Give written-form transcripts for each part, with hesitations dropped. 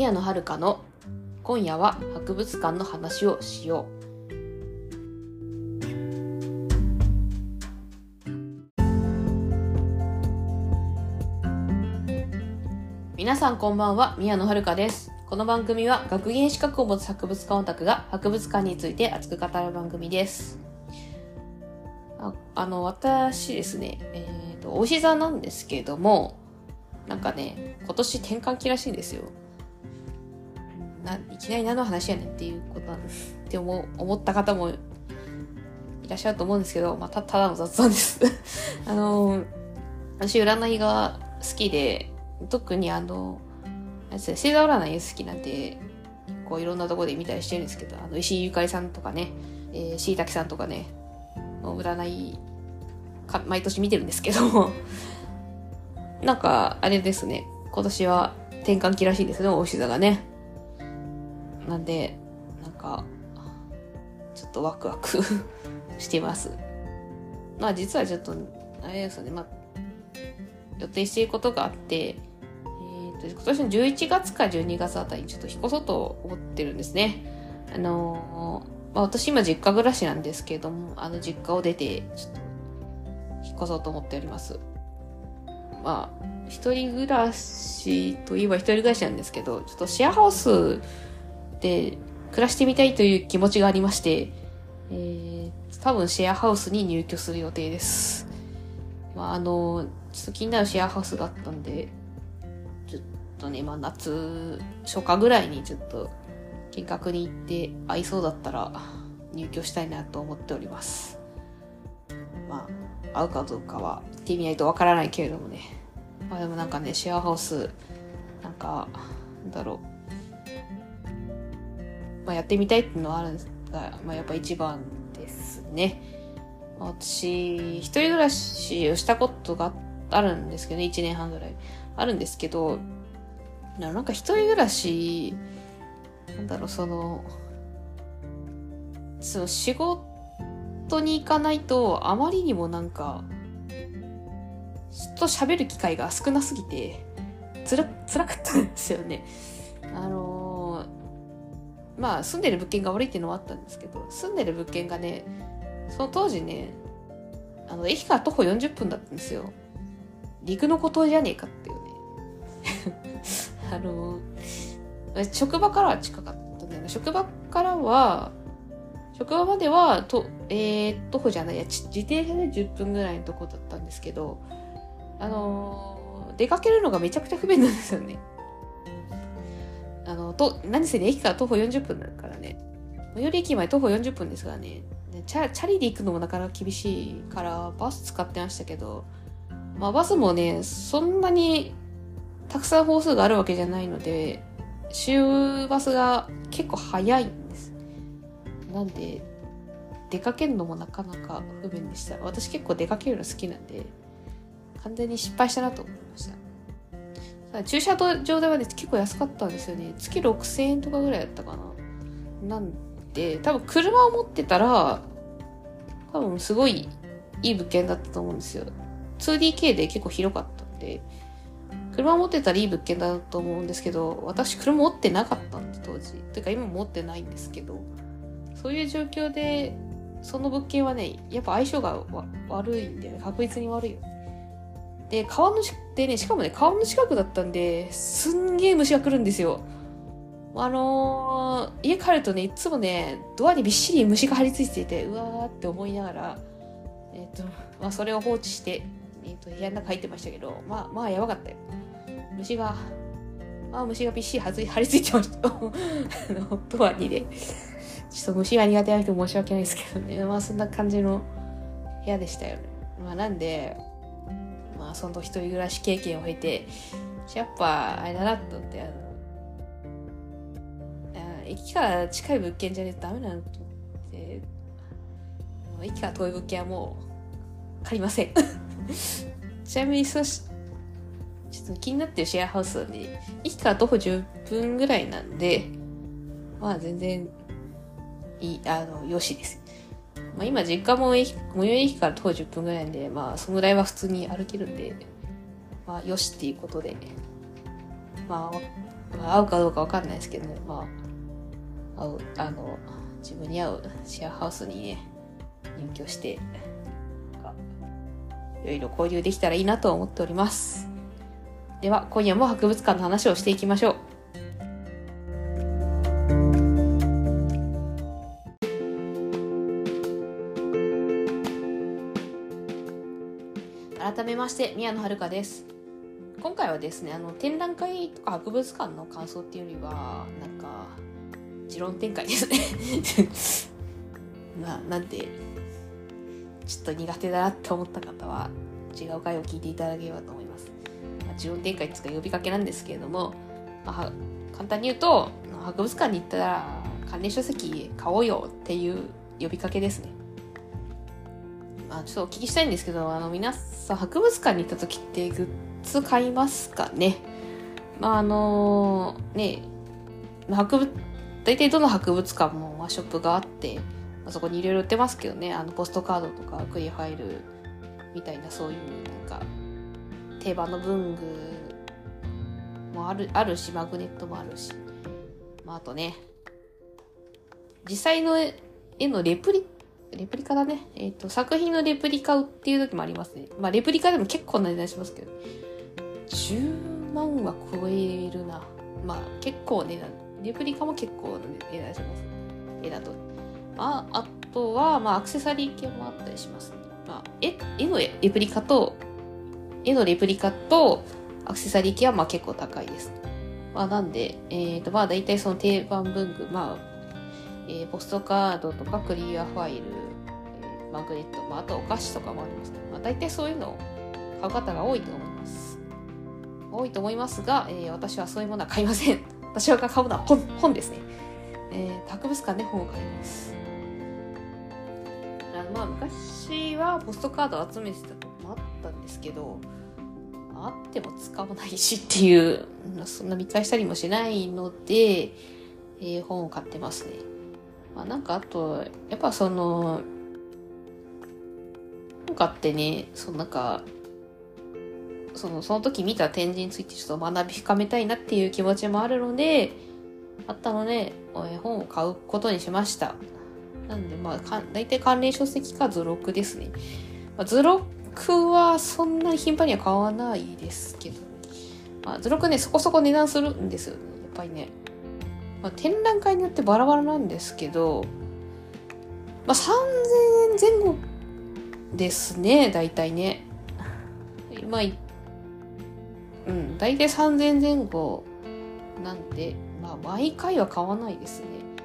宮野遥の今夜は博物館の話をしよう。皆さんこんばんは、宮野遥です。この番組は学芸資格を持つ博物館オタクが博物館について熱く語る番組です。私ですね、お牛座なんですけども、なんかね、今年転換期らしいんですよ。いきなり何の話やねんっていうことなんですって思った方もいらっしゃると思うんですけど、ただの雑談です私占いが好きで、特に星座占い好きなんで、こういろんなところで見たりしてるんですけど、石井ゆかりさんとかね、しいたけさんとかね、占い毎年見てるんですけどなんかあれですね、今年は転換期らしいですね、お牛座がね。なんでなんかちょっとワクワクしてます。実はちょっとあれですね、予定していることがあって、今年の11月か12月あたりにちょっと引っ越そうと思ってるんですね。私今実家暮らしなんですけれども、実家を出てちょっと引っ越そうと思っております。一人暮らしといえば一人暮らしなんですけど、ちょっとシェアハウスで暮らしてみたいという気持ちがありまして、多分シェアハウスに入居する予定です。ちょっと気になるシェアハウスがあったんで、ちょっとね、夏初夏ぐらいにちょっと見学に行って合いそうだったら入居したいなと思っております。合うかどうかは行ってみないとわからないけれどもね。でもなんかね、シェアハウスやってみたいっていうのはあるんですが、やっぱ一番ですね。私一人暮らしをしたことがあるんですけどね、1年半ぐらいあるんですけど、なんか一人暮らしその仕事に行かないとあまりにも人と喋る機会が少なすぎて辛かったんですよね。住んでる物件が悪いっていうのはあったんですけど、住んでる物件がね、その当時ね、駅から徒歩40分だったんですよ。陸の孤島じゃねえかっていうね職場からは近かったんだよね。職場までは徒歩じゃないや、自転車で10分ぐらいのとこだったんですけど、出かけるのがめちゃくちゃ不便なんですよね。何せね、駅から徒歩40分だからね。最寄り駅まで徒歩40分ですからね。チャリで行くのもなかなか厳しいからバス使ってましたけど、バスもね、そんなにたくさん本数があるわけじゃないので、終バスが結構早いんです。なんで出かけるのもなかなか不便でした。私結構出かけるの好きなんで、完全に失敗したなと思いました。駐車場代はね、結構安かったんですよね。月6000円とかぐらいだったかな。なんで多分車を持ってたら多分すごいいい物件だったと思うんですよ。 2DK で結構広かったんで、車を持ってたらいい物件だと思うんですけど、私車持ってなかったんで当時。てか今も持ってないんですけど、そういう状況でその物件はね、やっぱ相性が悪いんで、ね、確実に悪いよ。で、しかもね、川の近くだったんで、すんげー虫が来るんですよ。家帰るとね、いつもね、ドアにびっしり虫が張り付いていて、うわーって思いながら、それを放置して、部屋の中入ってましたけど、やばかったよ。虫がびっしり張り付いてました。ドアにね。ちょっと虫が苦手な人申し訳ないですけどね。そんな感じの部屋でしたよね。なんで、その一人暮らし経験を経て、やっぱあれだなと思って、駅から近い物件じゃねえとダメなのと思って、駅から遠い物件はもう借りません。ちなみにちょっと気になってるシェアハウスはね、駅から徒歩10分ぐらいなんで、全然よしです。今実家も最寄り駅から徒歩10分ぐらいなんで、そのぐらいは普通に歩けるんで、よしっていうことで、 合うかどうかわかんないですけどね。自分に合うシェアハウスにね、入居して、いろいろ交流できたらいいなと思っております。では、今夜も博物館の話をしていきましょう。改めまして、宮野遥です。今回はですね、展覧会とか博物館の感想っていうよりは、持論展開ですね。なんで、ちょっと苦手だなって思った方は、違う回を聞いていただければと思います。持論展開っていうか呼びかけなんですけれども、簡単に言うと、博物館に行ったら関連書籍買おうよっていう呼びかけですね。ちょっとお聞きしたいんですけど、皆さん博物館に行った時ってグッズ買いますかね。大体どの博物館もショップがあって、そこにいろいろ売ってますけどね、ポストカードとかクリアファイルみたいな、そういう定番の文具もあるし、マグネットもあるし、あとね、実際の絵のレプリカだね。作品のレプリカ売っていう時もありますね。レプリカでも結構な値段しますけど、10万は超えるな。結構値段。レプリカも結構な値段します。絵だと。あとは、アクセサリー系もあったりしますね。絵のレプリカとアクセサリー系は結構高いです。なんで、大体その定番文具、ポストカードとかクリアファイル、マグネット、あとお菓子とかもありますけど、大体そういうのを買う方が多いと思います。多いと思いますが、私はそういうものは買いません。私が買うのは本ですね。博物館で本を買います。昔はポストカードを集めてたとこもあったんですけど、あっても使わないしっていう、そんな見返したりもしないので、本を買ってますね。あと、やっぱ本買ってね、その時見た展示についてちょっと学び深めたいなっていう気持ちもあるので、本を買うことにしました。なんで、大体関連書籍か図録ですね。図録はそんなに頻繁には買わないですけど、図録ね、そこそこ値段するんですよね。やっぱりね。展覧会によってバラバラなんですけど、3000円前後ですね、大体ね。大体3000円前後なんで、毎回は買わないですね。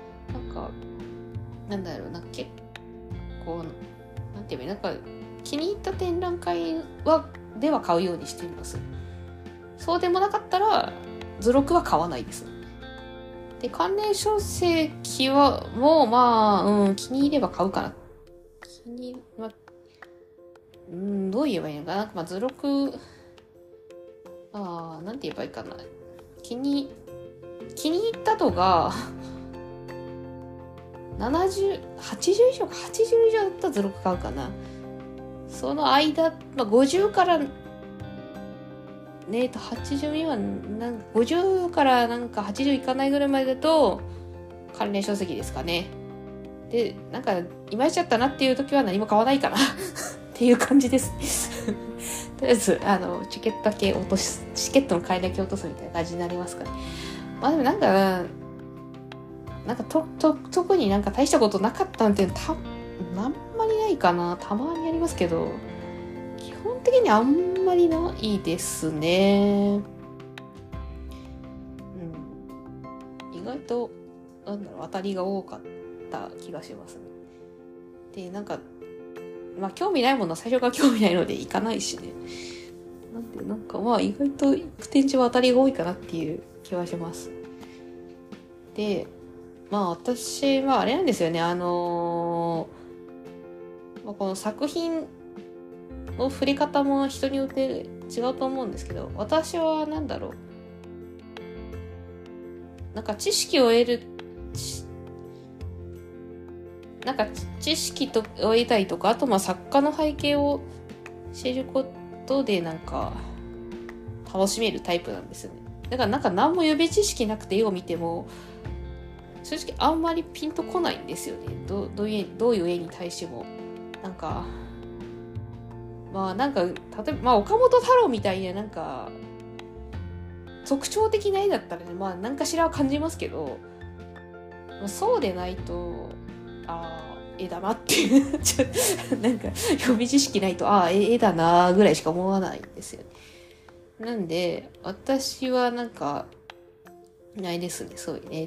結構、気に入った展覧会では買うようにしています。そうでもなかったら、図録は買わないです。で、関連書籍は、もう、気に入れば買うかな。どう言えばいいのかな。図録、なんて言えばいいかな。気に入ったのが、80以上だったら図録買うかな。その間、50から、80未満、50から80いかないぐらいまでだと、関連書籍ですかね。で、いまいちだったなっていう時は何も買わないかなっていう感じです。とりあえず、チケットの買いだけ落とすみたいな感じになりますかね。でも特に大したことなかったんてあんまりないかな。たまにありますけど、基本的にあんまりないですね。意外と、当たりが多かった気がしますね。で、興味ないものは最初から興味ないので行かないしね。なんで、意外と行く展示は当たりが多いかなっていう気はします。で、私はあれなんですよね。この作品の触れ方も人によって違うと思うんですけど、私は知識を得る、知識を得たりとか、あと作家の背景を知ることで楽しめるタイプなんですよね。 だからなんか何も予備知識なくて絵を見ても、正直あんまりピンとこないんですよね。どういう絵に対しても。なんか、まあなんか、例えば、まあ岡本太郎みたいななんか、特徴的な絵だったらね、まあ何かしらは感じますけど、まあ、そうでないと、絵だなっていう、なんか予備知識ないと、絵だなぐらいしか思わないんですよね。なんで、私はなんか、ないですね、そういうね、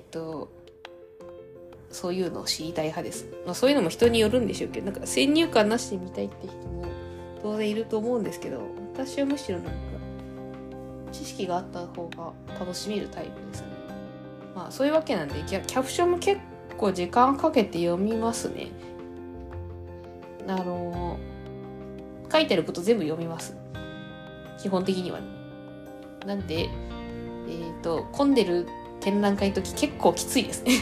そういうのを知りたい派です。まあそういうのも人によるんでしょうけど、なんか先入観なしで見たいって人も当然いると思うんですけど、私はむしろなんか、知識があった方が楽しめるタイプですね。まあそういうわけなんで、キャプションも結構時間かけて読みますね。書いてあること全部読みます。基本的にはね。なんで、混んでる展覧会の時結構きついですね。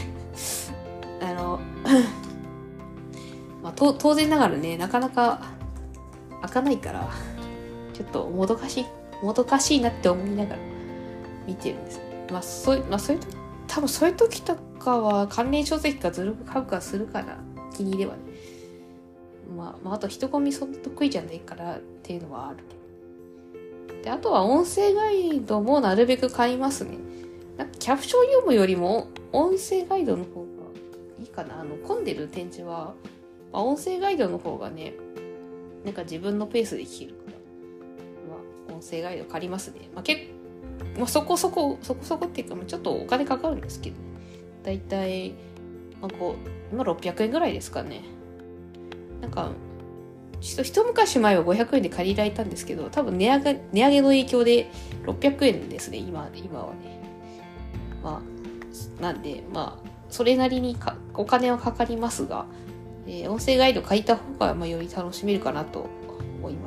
まあ、当然ながらね、なかなか開かないから、ちょっともどかしいなって思いながら見てるんです。まあそういう時、多分そういう時とかは関連書籍かずるく買うかするかな。気に入ればね。まああと人混みそんな得意じゃないからっていうのはあるけど。で、あとは音声ガイドもなるべく買いますね。なんかキャプション読むよりも音声ガイドの方がいいかな。混んでる展示は、まあ、音声ガイドの方がね、なんか自分のペースで聞けるから、まあ、音声ガイド借りますね。まあ、そこそこっていうか、ちょっとお金かかるんですけどね。だいたい、今600円ぐらいですかね。なんか、一昔前は500円で借りられたんですけど、多分値上げの影響で600円ですね、今はね。まあ、なんで、まあ、それなりにお金はかかりますが、音声ガイド書いた方がより楽しめるかなと思います。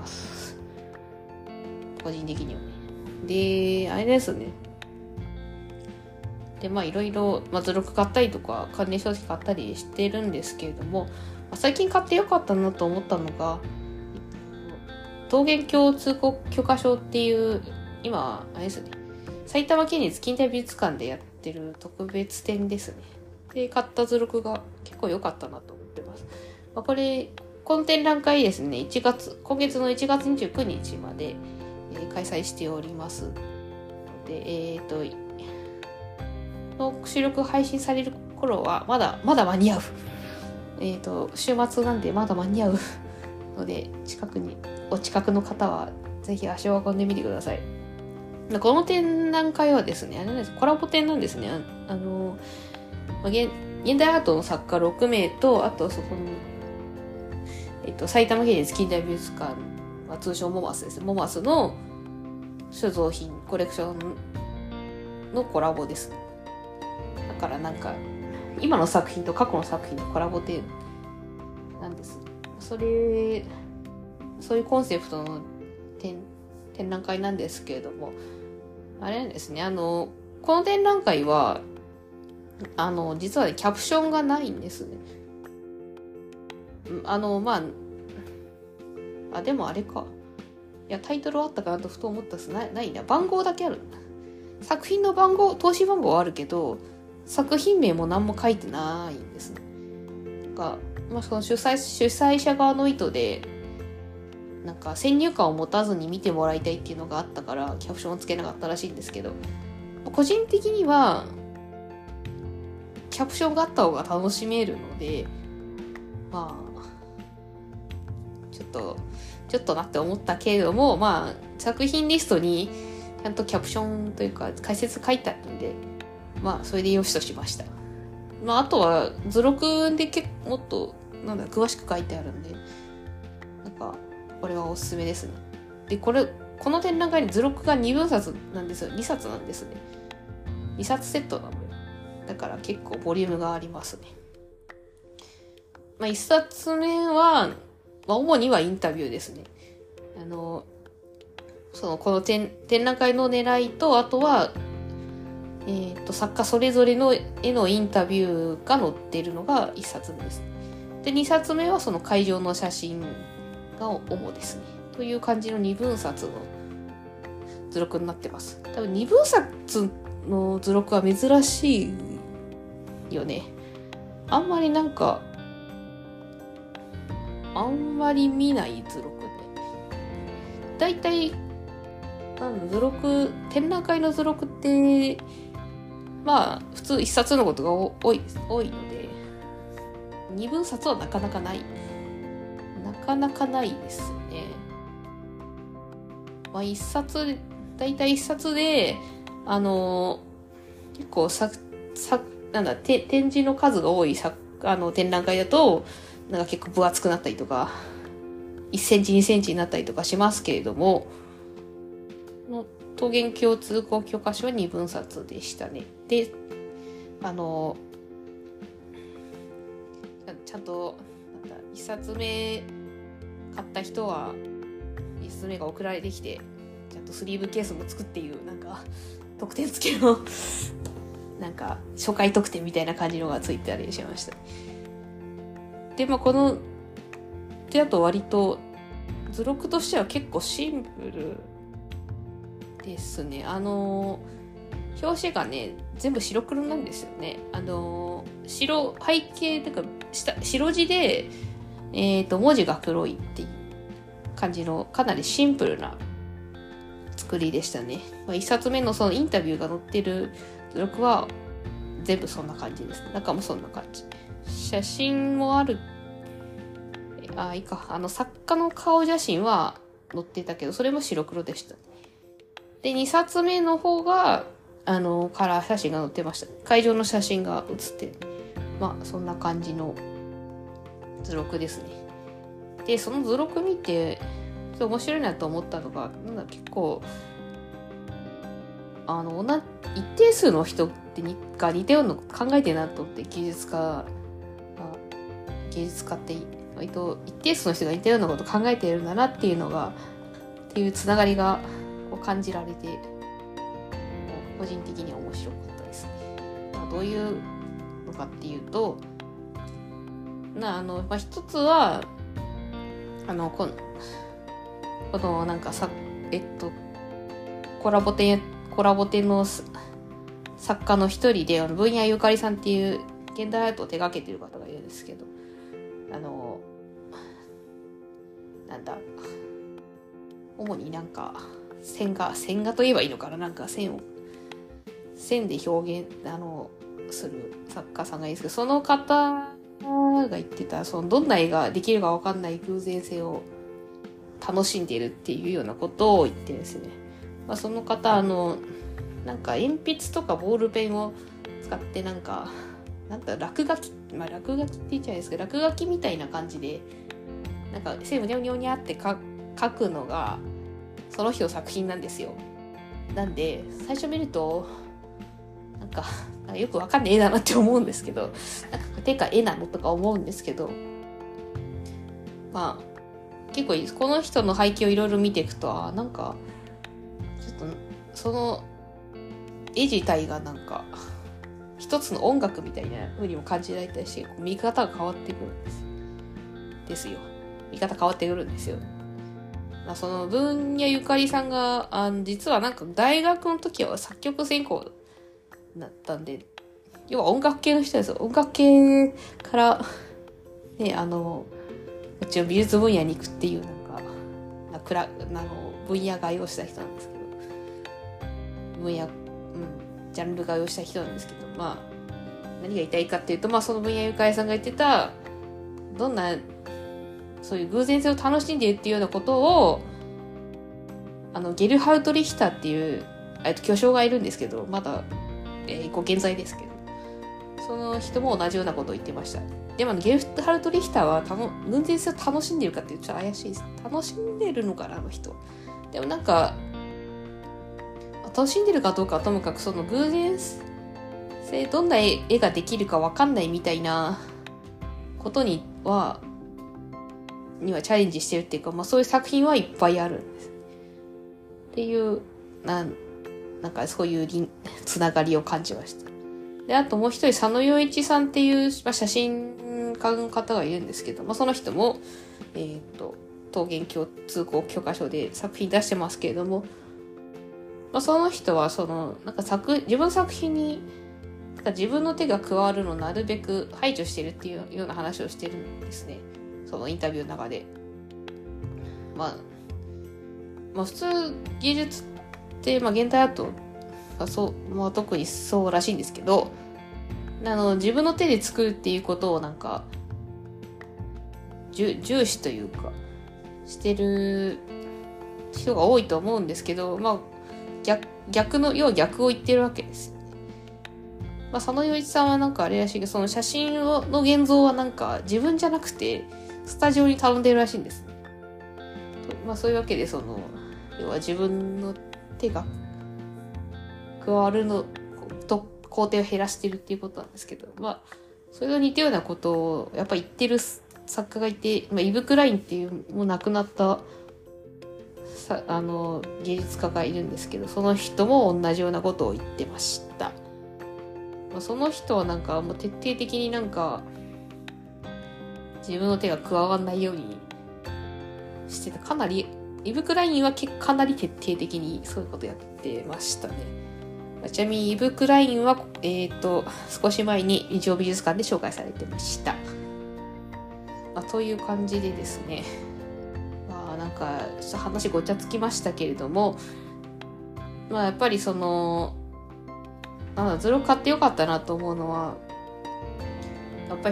個人的にはね。で、あれですね。で、まあいろいろ、図録買ったりとか、関連書籍買ったりしてるんですけれども、最近買ってよかったなと思ったのが、桃源郷通行許可証っていう、今、あれですね。埼玉県立近代美術館でやってる特別展ですね。で、買った図録が結構良かったなと思ってます。この展覧会ですね、今月の1月29日まで、開催しておりますので、の収録配信される頃はまだ間に合う。週末なんでまだ間に合うので、お近くの方はぜひ足を運んでみてください。この展覧会はですね、コラボ展なんですね。現代アートの作家6名と、あとそこの、埼玉県立近代美術館、通称モマスですね。モマスの所蔵品、コレクションのコラボです。だからなんか、今の作品と過去の作品のコラボ展なんです。そういうコンセプトの展覧会なんですけれども、あれなんですね、この展覧会は、実はね、キャプションがないんですね。でもあれか。いや、タイトルあったかなとふと思ったっす。ないな。番号だけある。作品の投資番号はあるけど、作品名も何も書いてないんですね。その主催者側の意図で、なんか先入観を持たずに見てもらいたいっていうのがあったから、キャプションをつけなかったらしいんですけど、個人的には、キャプションがあった方が楽しめるので、ちょっとなって思ったけれども、作品リストにちゃんとキャプションというか解説書いてあったんで、それで良しとしました。あとは図録でもっと詳しく書いてあるんで、これはおすすめですね。で、この展覧会に図録が2分冊なんですよ。2冊なんですね。2冊セットなのよ。だから結構ボリュームがありますね。1冊目は、主にはインタビューですね。この展覧会の狙いと、あとは、作家それぞれの絵のインタビューが載っているのが1冊目です。で、2冊目はその会場の写真が主ですね。という感じの2分冊の図図録になってます。多分2分冊の図録は珍しいよね。あんまりあんまり見ない図録で。だいたい、展覧会の図録って、まあ、普通一冊のことが多いので、二分冊はなかなかない。なかなかないですね。まあ、だいたい一冊で、結構展示の数が多い展覧会だと、結構分厚くなったりとか、1センチ2センチになったりとかしますけれども、桃源郷通行許可書は2分冊でしたね。で、ちゃんと、1冊目買った人は、1冊目が送られてきて、ちゃんとスリーブケースもつくっていう、特典付きの、初回特典みたいな感じのがついてたりしました。で、あと割と、図録としては結構シンプルですね。表紙がね、全部白黒なんですよね。背景というか、白地で、文字が黒いっていう感じの、かなりシンプルな作りでしたね。一冊目のそのインタビューが載ってる図録は、全部そんな感じです。中もそんな感じ。写真もある。いいか。作家の顔写真は載ってたけど、それも白黒でした。で、2冊目の方が、カラー写真が載ってました。会場の写真が写ってる。まあ、そんな感じの図録ですね。で、その図録見て、ちょっと面白いなと思ったのが、結構、一定数の人が似たようなの考えてるなと思って、芸術家って割と一定数の人が似たようなこと考えてるんだなっていうつながりが感じられて、個人的には面白かったですね。どういうのかっていうと、一つは、コラボ展の作家の一人で、文谷ゆかりさんっていう現代アートを手掛けてる方がいるんですけど、主に線画と言えばいいのかな、線で表現、する作家さんがいるんですけど、その方が言ってた、どんな絵ができるかわかんない偶然性を楽しんでいるっていうようなことを言ってるんですね。その方、鉛筆とかボールペンを使って、落書きって言っちゃないですけど、落書きみたいな感じで、線をニャニャニャって描くのが、その人の作品なんですよ。なんで、最初見ると、よくわかんない絵だなって思うんですけど、てか絵なのとか思うんですけど、結構この人の背景をいろいろ見ていくと、ちょっと、その絵自体が一つの音楽みたいな風にも感じられたりして、見方が変わってくるんですよ。見方変わってくるんですよ。その文谷ゆかりさんが、実は大学の時は作曲専攻だったんで、要は音楽系の人ですよ。音楽系から、ね、うちの美術分野に行くっていう、分野が要した人なんですけど、ジャンルが要した人なんですけど、何が言いたいかっていうと、その分野ゆかりさんが言ってた、どんな、そういう偶然性を楽しんでいるっていうようなことを、ゲルハルト・リヒターっていう、巨匠がいるんですけど、まだ、ご健在ですけど、その人も同じようなことを言ってました。でも、ゲルハルト・リヒターは偶然性を楽しんでいるかっていうとちょっと怪しいです。楽しんでるのかな、あの人。でも楽しんでるかどうかはともかく、その偶然性、どんな絵ができるかわかんないみたいなことにはチャレンジしてるっていうか、そういう作品はいっぱいあるんです。っていう、そういうつながりを感じました。で、あともう一人、佐野洋一さんっていう、写真家の方がいるんですけど、その人も、桃源郷通行許可書で作品出してますけれども、 その人はなんか自分の作品になんか自分の手が加わるのをなるべく排除してるっていうような話をしてるんですね。そのインタビューの中で。普通芸術って、現代アートが特にそうらしいんですけど、自分の手で作るっていうことをなんか重視というかしてる人が多いと思うんですけど、逆を言ってるわけですよね。佐野洋一さんはなんかあれらしいけど、その写真の現像はなんか自分じゃなくてスタジオに頼んでるらしいんです。そういうわけで要は自分の手が加わる工程を減らしてるっていうことなんですけど、それと似たようなことをやっぱ言ってる作家がいて、イブ・クラインっていうもう亡くなった芸術家がいるんですけど、その人も同じようなことを言ってました。その人はなんかもう徹底的になんか自分の手が加わらないようにしてた。イブ・クラインはかなり徹底的にそういうことやってましたね。ちなみにイブ・クラインは少し前に日曜美術館で紹介されてました。という感じでですね、なんかちょっと話ごちゃつきましたけれども、やっぱりズロ買ってよかったなと思うのは、やっぱり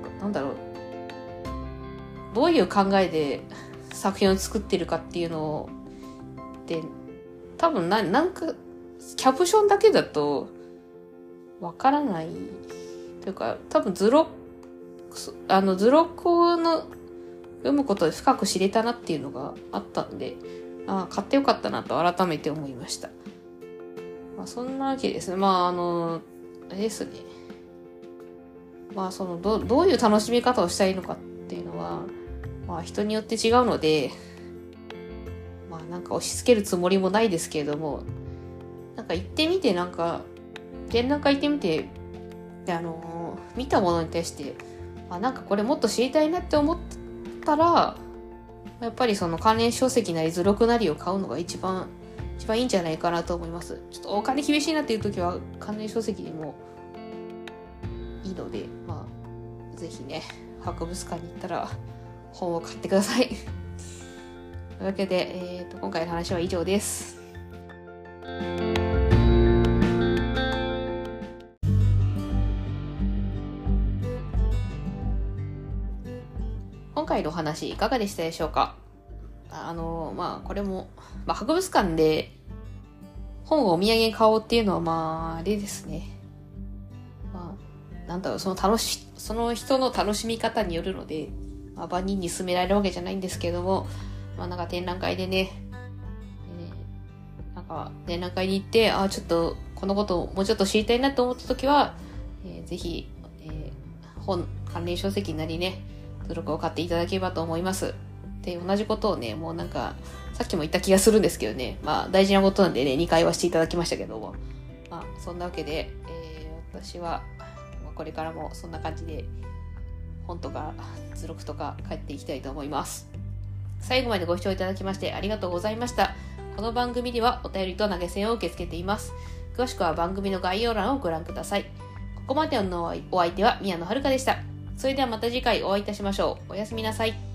どういう考えで作品を作ってるかっていうので、多分なんかキャプションだけだとわからないというか、多分ズロコの読むことで深く知れたなっていうのがあったんで、買ってよかったなと改めて思いました。そんなわけですね。あれですね。どういう楽しみ方をしたいのかっていうのは、人によって違うので、なんか押し付けるつもりもないですけれども、なんか行ってみて、なんか展覧会行ってみて、見たものに対して、なんかこれもっと知りたいなって思ったら、やっぱり関連書籍なり図録なりを買うのが一番いいんじゃないかなと思います。ちょっとお金厳しいなっていう時は関連書籍でもいいので、ぜひね、博物館に行ったら本を買ってください。というわけで、今回の話は以上です。今回のお話いかがでしたでしょうか。これも、博物館で本をお土産に買おうっていうのはあれですね。その人の楽しみ方によるので、万人に勧められるわけじゃないんですけれども、なんか展覧会でね、展覧会に行って、ちょっとこのことをもうちょっと知りたいなと思ったときは、ぜひ、関連書籍なりね、図録を買っていただければと思います。で、同じことをね、もうなんか、さっきも言った気がするんですけどね、大事なことなんでね、2回はしていただきましたけども、そんなわけで、私は、これからもそんな感じで、本とか図録とか買っていきたいと思います。最後までご視聴いただきましてありがとうございました。この番組ではお便りと投げ銭を受け付けています。詳しくは番組の概要欄をご覧ください。ここまでのお相手は宮野遥でした。それではまた次回お会いいたしましょう。おやすみなさい。